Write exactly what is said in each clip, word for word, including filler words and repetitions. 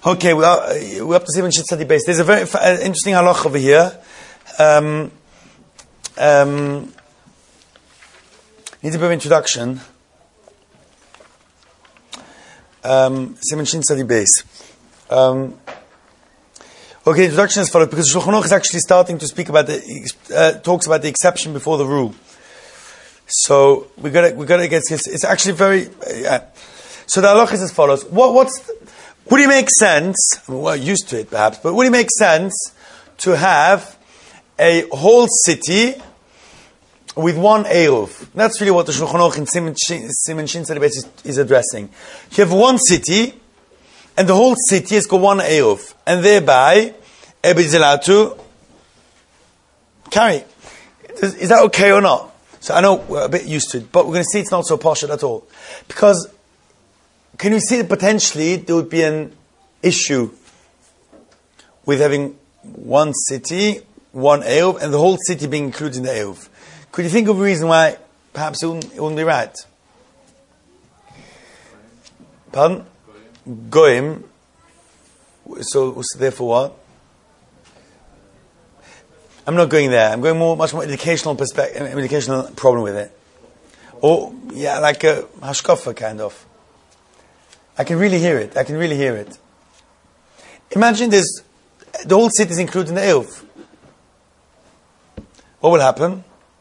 Okay, we are, we're up to Simon Shin base. There's a very uh, interesting halach over here. Um, um, needs a bit of introduction. Um, Simon Shin base. Um, okay, the introduction is followed because Shulchan Aruch is actually starting to speak about the uh, talks about the exception before the rule. So we got to we got to get it's, it's actually very. Uh, yeah. So the halach is as follows. What what's the, would it make sense? I mean, we're used to it, perhaps, but would it make sense to have a whole city with one eruv? That's really what the Shulchan Aruch in Siman Shin is, is addressing. You have one city, and the whole city has got one eruv, and thereby everybody is allowed to carry. Is, is that okay or not? So I know we're a bit used to it, but we're going to see it's not so posh at all, because. Can you see that potentially there would be an issue with having one city, one eruv, and the whole city being included in the eruv? Could you think of a reason why perhaps it wouldn't, it wouldn't be right? Pardon? Goyim. So, so therefore what? I'm not going there. I'm going more, much more educational perspective, educational problem with it. Or, yeah, like a hashkafa kind of. I can really hear it. I can really hear it. Imagine there's the whole city is included in the eruv. What will happen?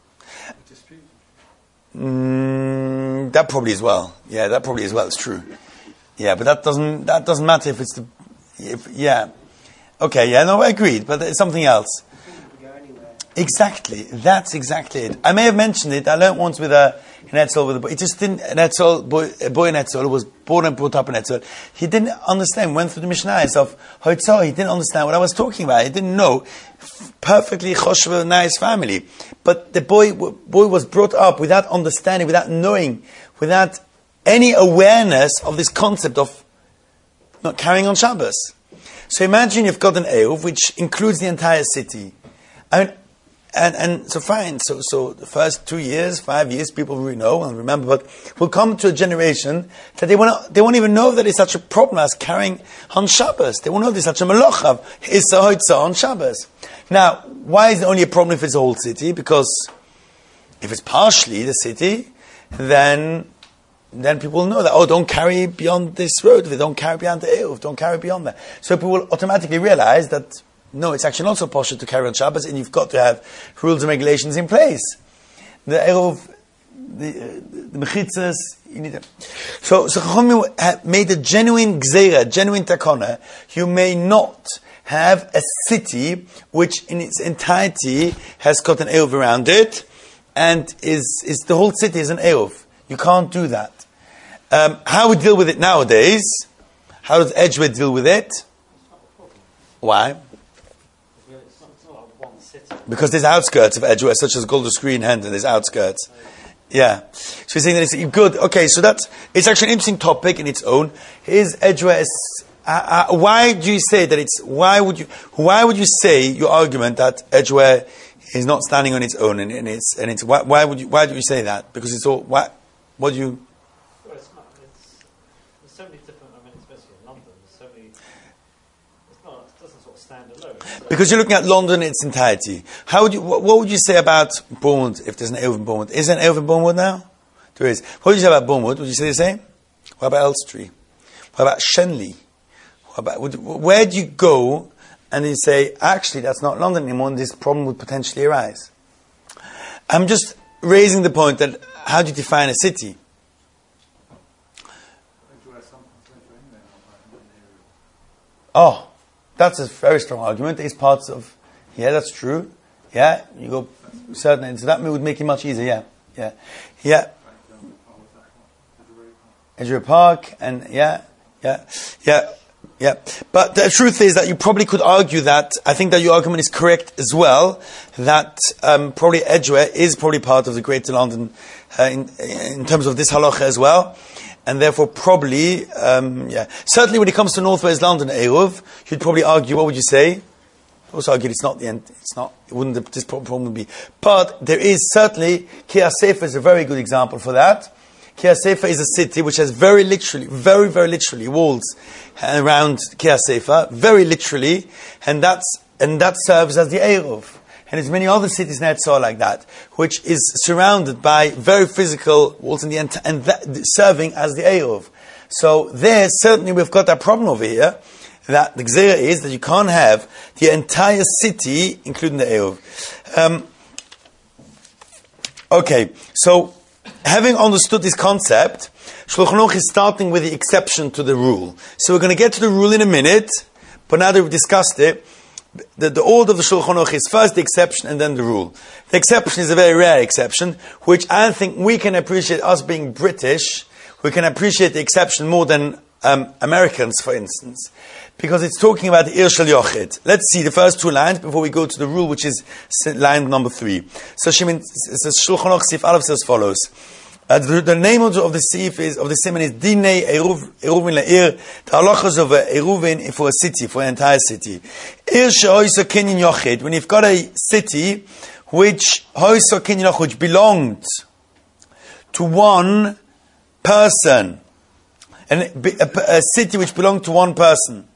Mm, that probably as well. Yeah, that probably as well. It's true. Yeah, but that doesn't that doesn't matter if it's the. If, yeah. Okay. Yeah. No, I agreed. But it's something else. Exactly. That's exactly it. I may have mentioned it. I learned once with a. In Etzel, with a boy. It just didn't. An Etzel, boy, a boy in Etzel was born and brought up in Etzel. He didn't understand. Went through the Mishnahs of Hoitzah. He didn't understand what I was talking about. He didn't know perfectly choshev, nice family. But the boy, boy was brought up without understanding, without knowing, without any awareness of this concept of not carrying on Shabbos. So imagine you've got an eruv which includes the entire city. I mean. And and so fine, so so the first two years, five years, people really know and remember, but we'll come to a generation that they won't they won't even know that it's such a problem as carrying on Shabbos. They won't know there's such a melochav is on Shabbos. Now, why is it only a problem if it's the whole city? Because if it's partially the city, then then people will know that, oh, don't carry beyond this road, don't carry beyond the eruv, don't carry beyond that. So people will automatically realize that no, it's actually not so posh to carry on Shabbos, and you've got to have rules and regulations in place. The eruv, the, uh, the mechitzas, you need them. So, so Chacham made a genuine gzeira, genuine takona. You may not have a city which, in its entirety, has got an eruv around it, and is is the whole city is an eruv. You can't do that. Um, how we deal with it nowadays? How does Edgeware deal with it? Why? Because there's outskirts of Edgeware, such as Golden Screen, Hendon, there's outskirts. Yeah. So you're saying that it's good. Okay, so that's, it's actually an interesting topic in its own. Is Edgeware, uh, uh, why do you say that it's, why would you, why would you say your argument that Edgeware is not standing on its own and, and it's, and it's, why, why would you, why do you say that? Because it's all, why, what do you? Well, it's not, it's, there's so many different, I mean, especially in London, there's so many, it's not, it doesn't sort of stand alone. So because you're looking at London in its entirety. How would you? What, what would you say about Bournemouth if there's an eruv in Bournemouth? Is there an eruv in Bournemouth now? There is. What would you say about Bournemouth? Would you say the same? What about Elstree? What about Shenley? What about? Would, where do you go and then you say, actually, that's not London anymore, and this problem would potentially arise? I'm just raising the point that how do you define a city? Oh. That's a very strong argument. It's parts of, yeah, that's true. Yeah, you go certain, so that would make it much easier. Yeah, yeah, yeah. Edgeware Park, and yeah, yeah, yeah, yeah. But the truth is that you probably could argue that, I think that your argument is correct as well, that um, probably Edgeware is probably part of the Greater London uh, in, in terms of this halacha as well. And therefore, probably, um, yeah. Certainly, when it comes to Northwest London eruv, you'd probably argue. What would you say? Also argue it's not the end. It's not. It wouldn't. This problem would be. But there is certainly Kiryas Sefer is a very good example for that. Kiryat Sefer is a city which has very literally, very, very literally walls around Kiryat Sefer, very literally, and that's and that serves as the Eruv. And there's many other cities in Eretz like that, which is surrounded by very physical walls in the end, and that, serving as the Eruv. So there, certainly we've got that problem over here, that the Gzeira is that you can't have the entire city, including the Eruv. Um, okay, so having understood this concept, Shulchan Aruch is starting with the exception to the rule. So we're going to get to the rule in a minute, but now that we've discussed it, The, the order of the Shulchan Aruch is first the exception and then the rule. The exception is a very rare exception, which I think we can appreciate, us being British, we can appreciate the exception more than um, Americans, for instance, because it's talking about the Ir Shel Yochid. Let's see the first two lines before we go to the rule, which is line number three. So Shimon says, Shulchan Aruch Sif Aleph says follows. Uh, the, the name of the, of the Sif is, of the Siman is Dinei Eruv, Eruvin Le'ir, the halachas of Eruvin for a city, for an entire city. Ir she'oiso kinyan yochid, when you've got a city which, hoiso kinyan yochid, which belonged to one person, and a, a, a city which belonged to one person.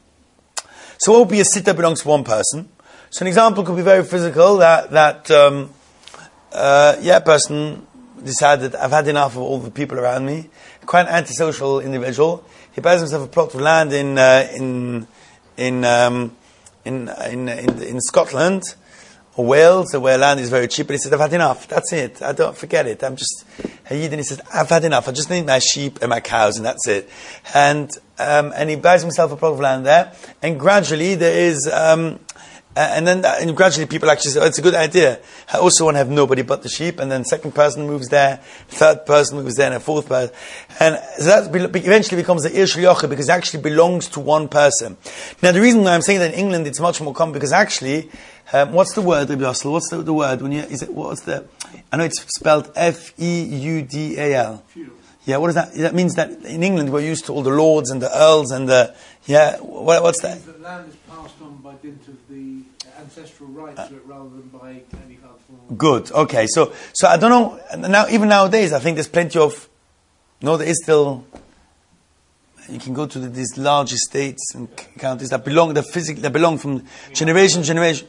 So what would be a city that belongs to one person? So an example could be very physical, that, that, um, uh, yeah, person decided, I've had enough of all the people around me. Quite an antisocial individual. He buys himself a plot of land in uh, in in, um, in in in in Scotland or Wales, where land is very cheap. But he said, "I've had enough. That's it. I don't forget it. I'm just a Yid." And he says, "I've had enough. I just need my sheep and my cows, and that's it." And um, and he buys himself a plot of land there. And gradually there is. Um, Uh, and then uh, and gradually people actually say, oh, it's a good idea. I also want to have nobody but the sheep. And then second person moves there, third person moves there, and a fourth person. And so that be- eventually becomes the Ir Shel Yochid because it actually belongs to one person. Now the reason why I'm saying that in England it's much more common because actually, um, what's the word, Rabbi Yossel? What's the, the word? When you, is it, what's the, I know it's spelled F E U D A L. Feudal. Yeah, what is that? That means that in England we're used to all the lords and the earls and the, yeah, what, what's that? The land is passed on by dint of the ancestral rights uh, rather than by any kind of... Good, okay. So so I don't know, now even nowadays I think there's plenty of, no, there is still, you can go to the, these large estates and counties that belong, that physically, that belong from generation to generation.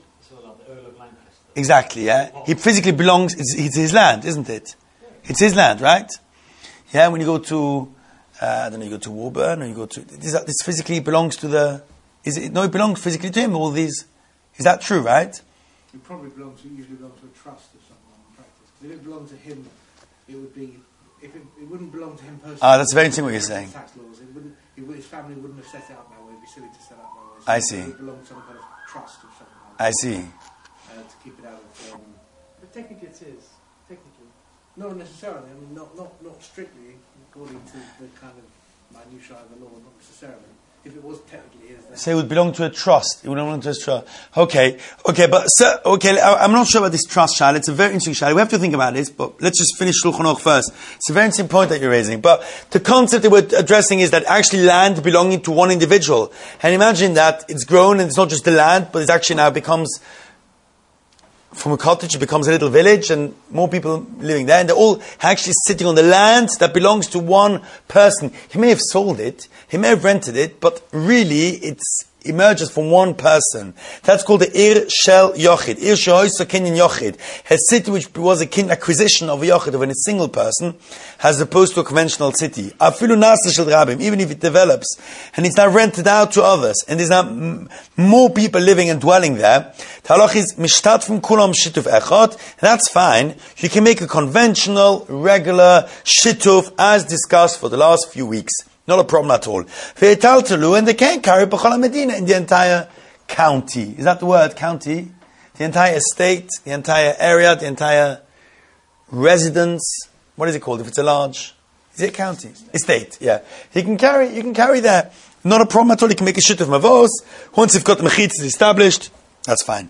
Exactly, yeah. He physically belongs, it's, it's his land, isn't it? It's his land, right? Yeah, when you go to, uh, I don't know, you go to Woburn, or you go to, this, this physically belongs to the, is it, no, it belongs physically to him, all these, is that true, right? It probably belongs to, usually belongs to a trust or something in practice. If it belonged to him, it would be, if it, it wouldn't belong to him personally. Ah, that's very interesting what you're saying. Tax laws, it wouldn't, it, his family wouldn't have set it up that way, it'd be silly to set it up that way. So I see. It would belong to some kind of trust or something like that. I see. Uh, to keep it out of, um, But technically it is. Technically. not necessarily, I mean, not, not, not strictly, according to the kind of minutiae of the law, not necessarily. If it was technically his, then... So it would belong to a trust. It would belong to a trust. Okay, okay, but sir, okay, I, I'm not sure about this trust, Shal. It's a very interesting Shal. We have to think about this, but let's just finish Shulchan Aruch first. It's a very interesting point that you're raising. But the concept that we're addressing is that actually land belonging to one individual. And imagine that it's grown and it's not just the land, but it actually now becomes... From a cottage, it becomes a little village, and more people living there, and they're all actually sitting on the land that belongs to one person. He may have sold it, he may have rented it, but really it's emerges from one person. That's called the Ir Shel Yochid. Ir Shel Kinyan Yochid. A city which was a kin acquisition of a Yochid, of a single person, as opposed to a conventional city. Afilu Nasa Shel Rabim, even if it develops, and it's now rented out to others, and there's now m- more people living and dwelling there. The halach is Mishtat from Kulam Shituf Echot. That's fine. You can make a conventional, regular Shituf, as discussed for the last few weeks. Not a problem at all. And they can carry B'chol Medina in the entire county. Is that the word, county? The entire estate, the entire area, the entire residence. What is it called if it's a large? Is it county? Estate, yeah. You can carry, you can carry there. Not a problem at all. You can make a shit of mavos. Once you've got the mechitz established, that's fine.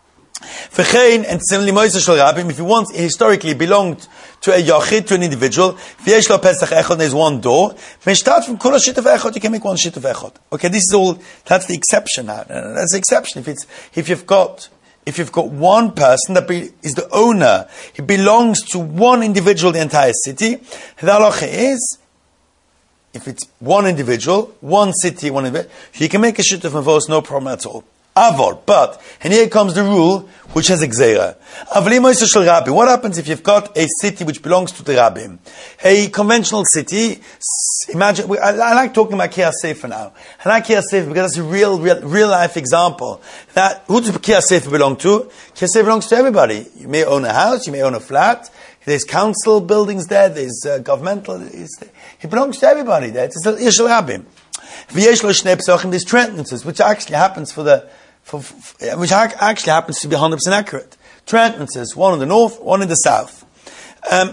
And similarly, Moisés Shel Rabim, if he once historically belonged to a yachid, to an individual, v'yesh lo pesach echad, there's one door. Mishtat from kol shit of echad, you can make one shit of echad. Okay, this is all. That's the exception now. That's the exception. If it's if you've got if you've got one person that be, is the owner, he belongs to one individual, the entire city, the halacha is, if it's one individual, one city, one individual, you can make a shit of mavos, no problem at all. Avol, but, and here comes the rule, which has a gzeira. What happens if you've got a city which belongs to the rabbim? A conventional city, imagine, I, I like talking about Kiryas Sefer now. I like Kiryas Sefer because that's a real, real, real life example. That, who does Kiryas Sefer belong to? Kiryas Sefer belongs to everybody. You may own a house, you may own a flat, there's council buildings there, there's uh, governmental, it belongs to everybody there. It's a Yishal Rabbim. There's two entrances, which actually happens for the, For, for, which actually happens to be one hundred percent accurate. Two entrances, one in the north, one in the south. Um,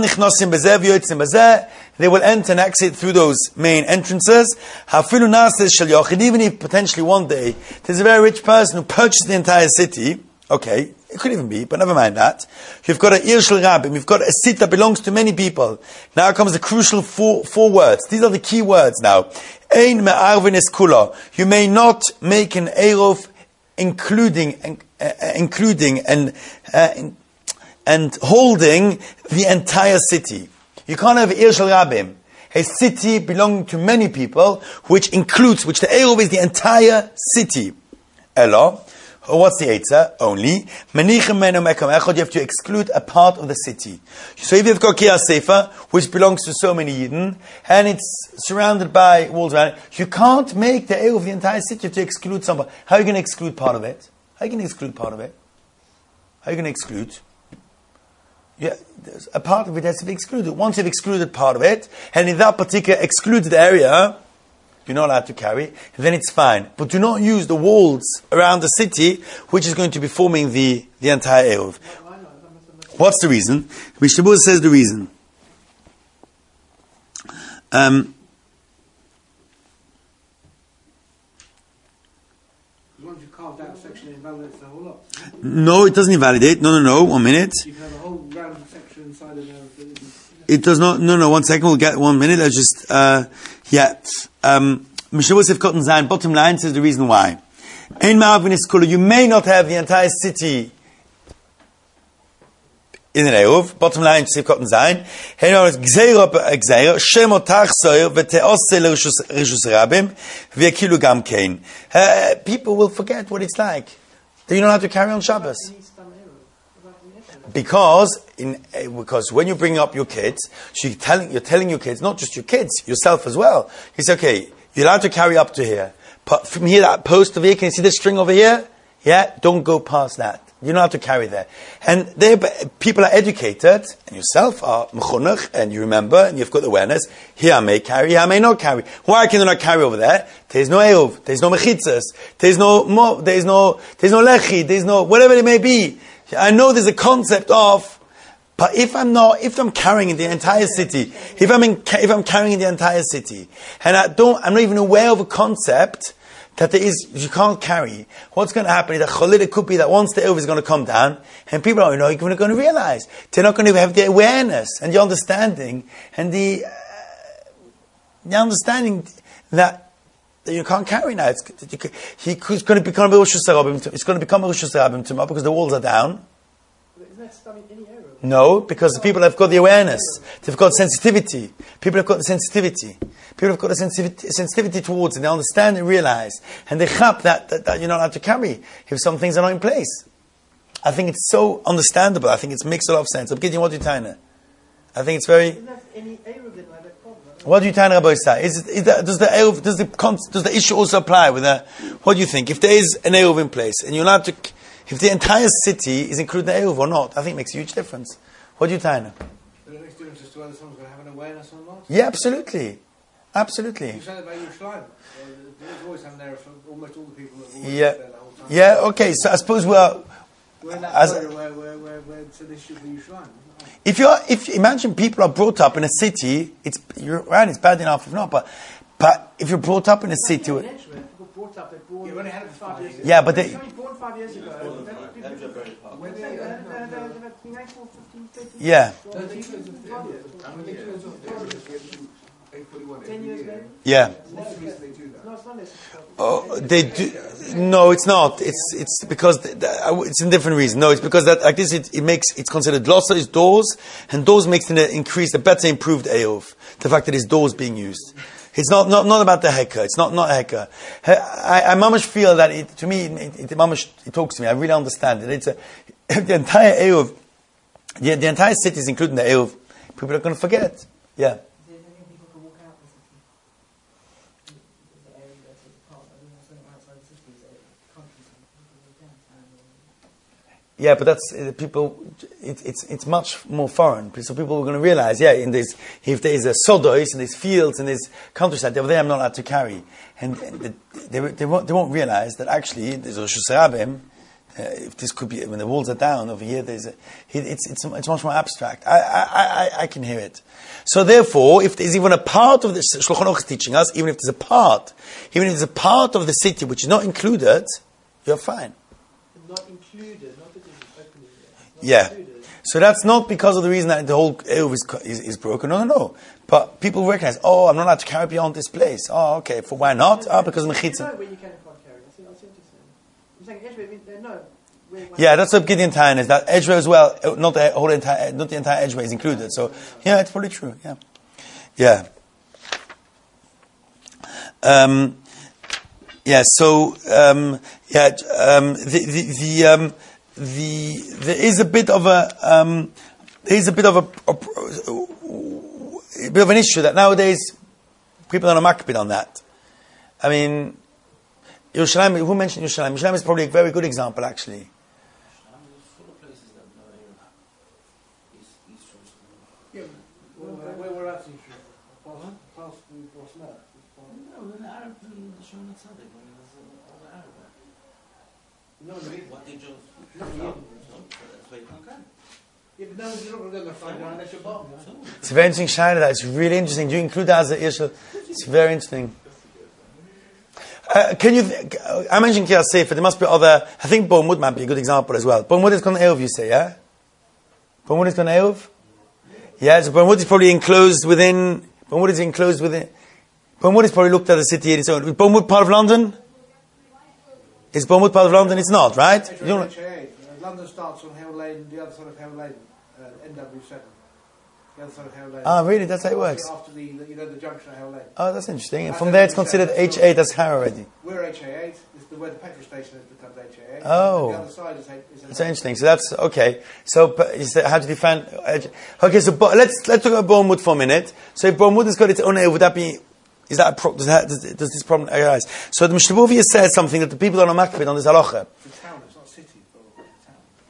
they will enter and exit through those main entrances. Even if potentially one day there's a very rich person who purchased the entire city, okay, it could even be, but never mind that. You've got an Ir Shel Rabbim, you've got a city that belongs to many people. Now comes the crucial four, four words. These are the key words now. Ein me'arvin es kula. You may not make an Eruv including uh, including and uh, and holding the entire city. You can't have Ir Shel Rabbim, a city belonging to many people, which includes, which the Eruv is the entire city. Elo, what's the Eitzah? Only you have to exclude a part of the city. So if you've got Kiryas Sefer, which belongs to so many Yidden, and it's surrounded by walls around it, you can't make the Eruv of the entire city. You have to exclude somebody. How are you going to exclude part of it? How are you going to exclude part of it? How are you going to exclude? Yeah, a part of it has to be excluded. Once you've excluded part of it, and in that particular excluded area, you're not allowed to carry, then it's fine. But do not use the walls around the city, which is going to be forming the, the entire Eruv. What's the reason? Mishnah Berurah says the reason. Um, Once you carved out a section, it invalidates the whole lot. no, it doesn't invalidate. No, no, no. One minute. You can have a whole round section inside of there. It does not. No, no. One second. We'll get one minute. Let's just. Uh, yeah. Um, Mishnah Berurah Sif Cotton Zayin. Bottom line says the reason why. Ein ma'arvin es kula. You may not have the entire city in an Eruv. Bottom line Sif Cotton Zayin. Hein ma'arvin es gzeira gzeira. Shemo tachsoir v'te'osei l'rishus rabim v'yakilu gam kein. People will forget what it's like. That you don't have to carry on Shabbos. Because in because when you bring up your kids, so you're telling you're telling your kids, not just your kids, yourself as well. You say, okay, you're allowed to carry up to here. But from here, that post over here, can you see this string over here? Yeah, don't go past that. You're not allowed to carry there. And they people are educated, and yourself are mechunach, and you remember, and you've got awareness. Here I may carry, here I may not carry. Why can I not carry over there? There's no eruv, there's no mechitzas, there's no mo, there's no there's no lechi, there's no whatever it may be. I know there's a concept of, but if I'm not, if I'm carrying in the entire city, if I'm in, if I'm carrying in the entire city, and I don't, I'm not even aware of a concept that there is, you can't carry, what's going to happen is that cholid, it could be that once the eruv is going to come down, and people are not going to realize, they're not going to have the awareness and the understanding and the, uh, the understanding that that you can't carry now. It's, it's going to become a Rishus Harabim. It's going to become a Rishus Harabim tomorrow because the walls are down. Isn't that studying any area? No, because the people have got the awareness. They've got sensitivity. People have got the sensitivity. People have got a sensitivity, sensitivity towards it. They understand and realize. And they chap that, that, that you're not allowed to carry if some things are not in place. I think it's so understandable. I think it makes a lot of sense. I'm getting what you're telling her. I think it's very... Isn't that any area of it like that problem? What do you tell Rabbi Isai? Is, is that, does the Eruv, does the does the issue also apply with the? What do you think? If there is an Eruv in place and you're allowed to, if the entire city is included in the Eruv or not, I think it makes a huge difference. What do you tell him? Does it make a difference as to whether someone's going to have an awareness or not? Yeah, absolutely, absolutely. You said about Yerushalayim. There's always having there for almost all the people that have always Yeah, been there the whole time. yeah. Okay, so I suppose we're. We're in that As- area where, where, where, where it's an issue for Yerushalayim. If you are, if imagine people are brought up in a city, it's you're right. It's bad enough if not, but but if you're brought up in a city, where, People brought up, they're born, yeah, had it for five years ago. yeah, but they, Somebody born five years ago. When they, uh, they're, they're, they're teenage for fifteen, thirteen yeah. eight forty-one Ten every years year. later? Yeah. What's the reason they do that? No, it's not necessary. Oh, they do. No, it's not. It's it's because the, the, it's a different reason. No, it's because that like this it, it makes it's considered losa is doors, and doors makes an increase, a better improved eov. The fact that his doors being used. It's not, not, not about the heka. It's not not a heka. I, I mamish feel that it, to me it, it, it mamish it talks to me. I really understand it. It's a, the entire eov, the, the entire city is including the eov. People are going to forget. Yeah. Yeah, but that's uh, people. It, it's it's much more foreign. So people are going to realize, yeah, in this, if there is a sodos and there's fields and there's countryside over there, I'm not allowed to carry, and, and the, they they won't they won't realize that actually there's a Rosh Hashanah. Uh, if this could be when the walls are down over here, there's a it, it's it's it's much more abstract. I I I, I can hear it. So therefore, if there's even a part of the Shulchan Aruch is teaching us, even if there's a part, even if there's a part of the city which is not included, you're fine. Not included, not that it's open yet. Yeah. So that's not because of the reason that the whole eruv is, is, is broken. No, no, no. But people recognize, oh, I'm not allowed to carry beyond this place. Oh, okay. For why not? Ah, oh, because of They mechitza. know where you can and can't carry. I see, I see what you're saying. I'm saying, Edgeway, they know where one Yeah, that's what Gideon Tayan is. That edgeway as well. uh, Not the whole entire, not the entire edgeway is included. So yeah, it's probably true. Yeah, yeah, um, yeah. So um, yeah, um, the the the, um, the there is a bit of a um, there is a bit of a, a, a bit of an issue that nowadays people are on a makbid on that. I mean, Yerushalayim. Who mentioned Yerushalayim? Yerushalayim is probably a very good example, actually. Yeah, where, where, where we're at, past, past the Bosnia. No, the Arab in the Shona Tzaddik, when it was all the Arab. No, no, What they just. no, No, no. that's why you can't carry. Yeah, but no, you're not going to go there Friday night unless you're Bob. So, It's a very interesting shayla. That it's really interesting. Do you include that as a issue? It's very interesting. Uh, can you? Th- I mentioned Kiyas Sefer. There must be other. I think Bormud might be a good example as well. Bormud is going to Eruv, you say, yeah? Bormud is going to Eruv. Yeah, so Bormud is probably enclosed within. Bormud is enclosed within. Bormud is probably looked at the city in its own. Is Bormud part of London? Is Bormud part of London? It's not, right? You don't, H A eight. Uh, London starts on Hell Lane, the other side of Hell Lane, uh, N W seven. The other side of Hell Lane. ah, really? That's how it works. After the, you know, the junction of Hell Lane. Oh, that's interesting. And from there, it's considered H eight as Harrow already. We're H A eight. It's the where the petrol station is becomes H A eight. Oh. The other side is H- is That's interesting. So that's okay. So but you said, how to define? Okay, so but let's let's talk about Bormud for a minute. So if Bormud has got its own, would that be? Is that a pro, does, that, does, does this problem arise? So the Mishnah Bovia says something that the people are not makbid on this halacha. It's a town. It's not a city. It's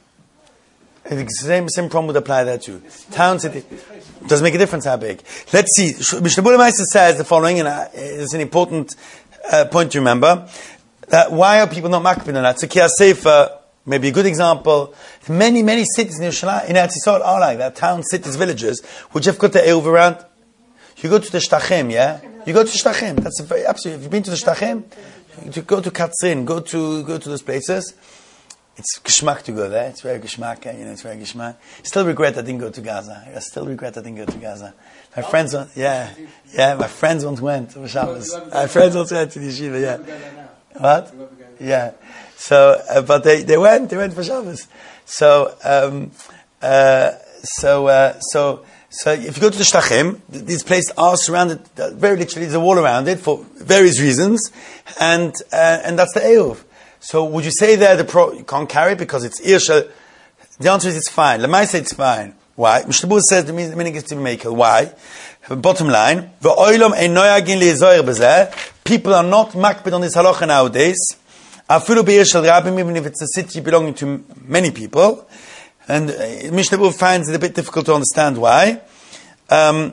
a town. I think the same same problem would apply there too. Town, city doesn't make a difference how big. Let's see. Mishnah Bovia says the following, and uh, it's an important uh, point to remember. That why are people not makbid on that? So Kiyas Sefer may be a good example. Many many cities in Yerushalayim, in Eretz Yisrael are like that. Towns, cities, villages, which have got the eruv around. You go to the Shtachim, yeah? You go to the Shtachim. That's a very, absolutely. If you've been to the Shtachim, you go to Katzin, go to go to those places. It's geschmack to go there. It's very geschmack, you know. It's very geschmack. Still regret I didn't go to Gaza. I still regret I didn't go to Gaza. My friends, went, yeah, yeah. My friends once went to Shabbos. My friends once went to the yeshiva. Yeah. What? Yeah. So, uh, but they, they went. They went for Shabbos. So, um, uh, so, uh, so. So if you go to the Shtachim, th- these places are surrounded, uh, very literally, there's a wall around it for various reasons, and uh, and that's the Eruv. So would you say there the pro, you can't carry it because it's Irshal? The answer is it's fine. Lamai say it's fine. Why? Mishnah Bura says the meaning is to be makel. Why? Bottom line, V'oilom ein noyagin li'zoyer b'zeh. People are not makbid on this halacha nowadays. Afilu be'irshal rabim, even if it's a city belonging to many people. And uh, Mishnah Bura finds it a bit difficult to understand why. Um,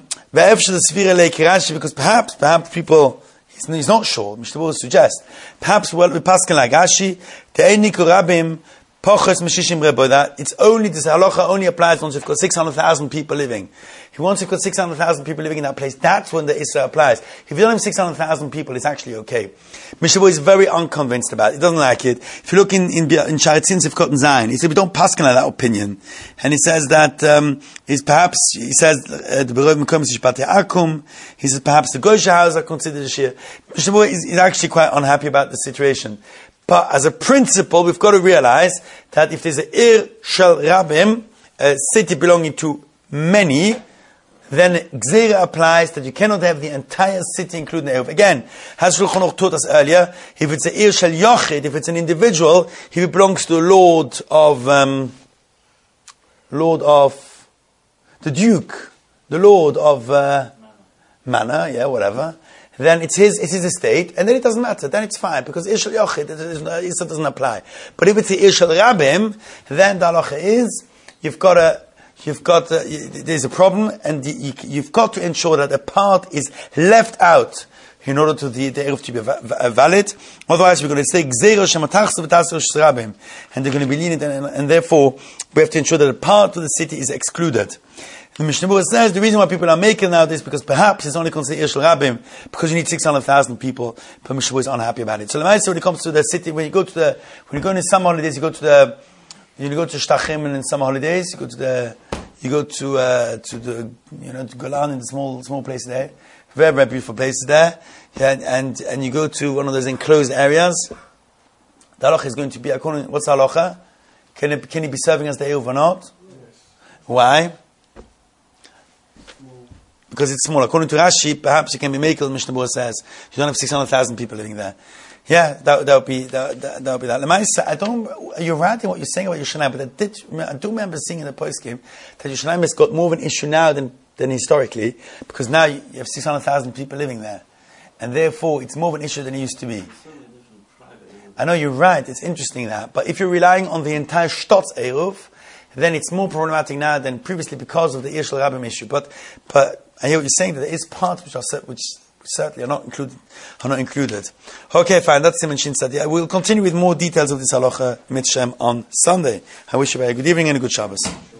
because perhaps, perhaps people, he's, he's not sure, Mishnah Bura suggests, perhaps well, with Pascal Agashi, the Einiku Rabim, Pochos Meshishim Rebo, that it's only, this halacha only applies once you've got six hundred thousand people living. If once you've got six hundred thousand people living in that place, that's when the Isra applies. If you don't have six hundred thousand people, it's actually okay. Mishnah is very unconvinced about it. He doesn't like it. If you look in, in, in Sharitzin Sivkot and Zion, he said, we don't paskin on that opinion. And he says that, um, is perhaps, he says, the Berov Mekom Shishpate Akum, he says perhaps the Goysha house are considered a Shir. Mishnah is, is actually quite unhappy about the situation. But as a principle, we've got to realize that if there's a Ir Shel Rabim, a city belonging to many, then Gzeira applies that you cannot have the entire city including the Eruv. Again, as Shulchan Aruch taught us earlier, if it's a Ir Shel Yochid, if it's an individual, if it belongs to the Lord of, um, Lord of, the Duke, the Lord of, uh, Mana, yeah, whatever, then it's his, it's his estate, and then it doesn't matter, then it's fine, because Ir Shel Yochid, it doesn't apply. But if it's the Ir Shel Rabim, then the halacha is, you've got to, you've got, to, there's a problem, and you, you've got to ensure that a part is left out, in order to the, the Eruv to be va- valid. Otherwise, we're going to say, Gzeiro Shematachs V'Tasir Rabim, and they're going to be lenient, and, and therefore, we have to ensure that a part of the city is excluded. The Mishnah Berurah says the reason why people are making now this because perhaps it's only considered Ir Shel Rabim because you need six hundred thousand people. But Mishnah Berurah is unhappy about it. So when it comes to the city, when you go to the when you go in summer holidays, you go to the you go to Shtachim and in summer holidays, you go to the you go to uh, to the you know to Golan in the small small place there, very very beautiful places there, yeah, and and you go to one of those enclosed areas. The halacha is going to be according. What's the halacha? Can it can he be serving as the Eruv or not? Yes. Why? Because it's small. According to Rashi, perhaps you can be Mekel, Mishnah Berurah says. You don't have six hundred thousand people living there. Yeah, that, that would be that, that, that would be that. I don't, you're right in what you're saying about Yerushalayim, but I, did, I do remember seeing in the post-game that Yerushalayim has got more of an issue now than, than historically, because now you have six hundred thousand people living there. And therefore, it's more of an issue than it used to be. I know you're right, it's interesting that. But if you're relying on the entire Shtotz Eruv, then it's more problematic now than previously because of the Ir Shel Rabim issue. But, but, I hear what you're saying, that there is parts which are set, which certainly are not included. Are not included. Okay, fine. That's Simon Shin said. Yeah, we'll continue with more details of this halacha mitzvah on Sunday. I wish you a very good evening and a good Shabbos.